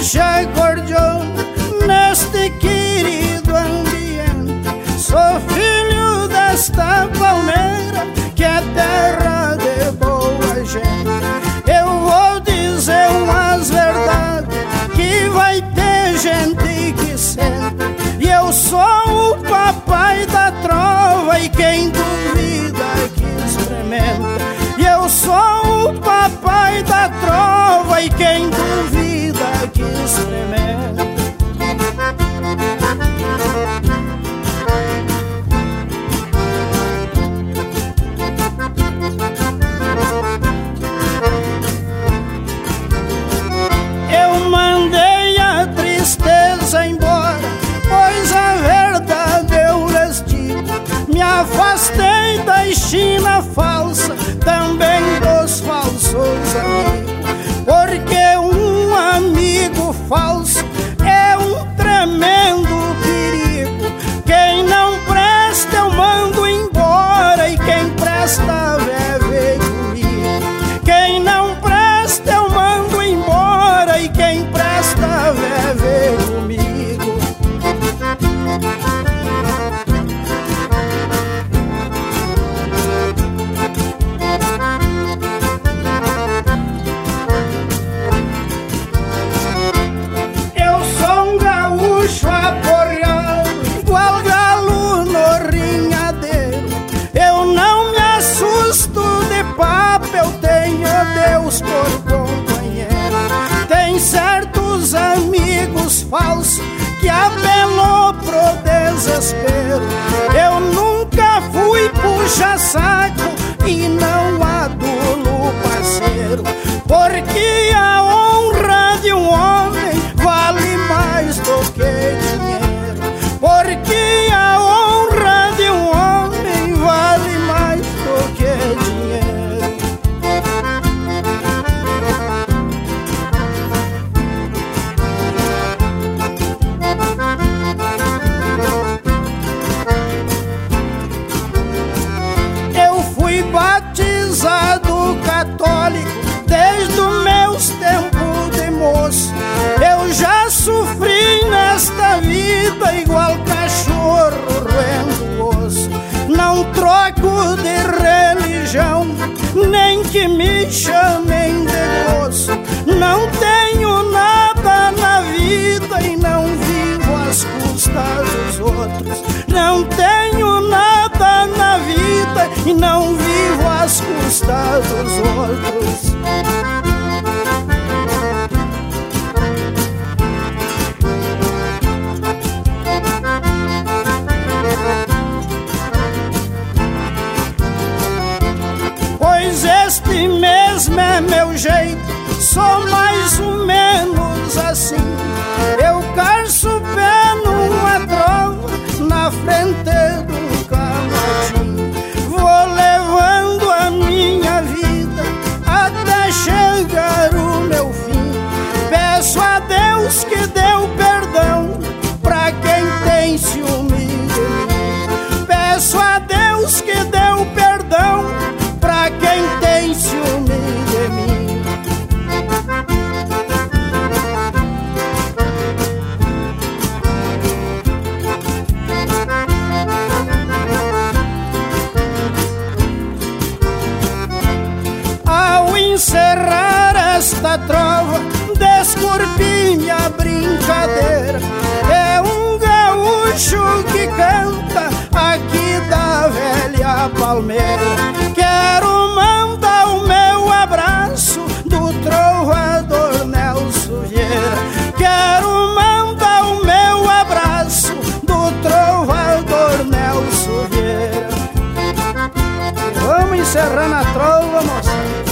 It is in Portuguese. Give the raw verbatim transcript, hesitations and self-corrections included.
deixa acordeon neste querido ambiente. Sou filho desta palmeira que é terra de boa gente. Eu vou dizer umas verdades que vai ter gente que sente. E eu sou o papai da trova e quem duvida que experimenta. E eu sou o papai da trova e quem duvida que experimenta. Eu mandei a tristeza embora, pois a verdade eu lhes digo. Me afastei da China falsa, também dos falsos amigos. Porque um amigo falso é um tremendo perigo. Quem não presta eu mando embora e quem presta vem comigo. Quem não presta eu mando embora e quem presta vem comigo. Eu sou um gaúcho aporreado, igual galo no rinhadeiro. Eu não me assusto de papo, eu tenho Deus por companheiro. Tem certos amigos falsos que apelou pro desespero. Eu nunca fui puxa-saco e não adulo parceiro. Porque a honra de um homem vale mais do que dinheiro. Porque a honra de um homem vale mais do que dinheiro. Eu fui batizado católico desde os meus tempos de moço. Eu já sofri nesta vida igual cachorro roendo osso. Não troco de religião, nem que me chamem de moço. Não tenho nada na vida e não vivo às custas dos outros. Não tenho nada na vida e não vivo às custas dos outros. Pois este mesmo é meu jeito, sou mais ou menos assim. Eu calço o pé numa trova na frente do camatim. Vou levando a minha vida até chegar o meu fim. Peço a Deus que dê o perdão pra quem tem ciúme de mim. Peço a Deus que dê o perdão pra quem tem ciúme de mim. Ao encerrar esta trova, desculpe minha brincadeira. É um gaúcho que canta aqui da velha palmeira. Quero mandar o meu abraço do trovador Nelson Vieira. Quero mandar o meu abraço do trovador Nelson Vieira. Vamos encerrar na trova, moça.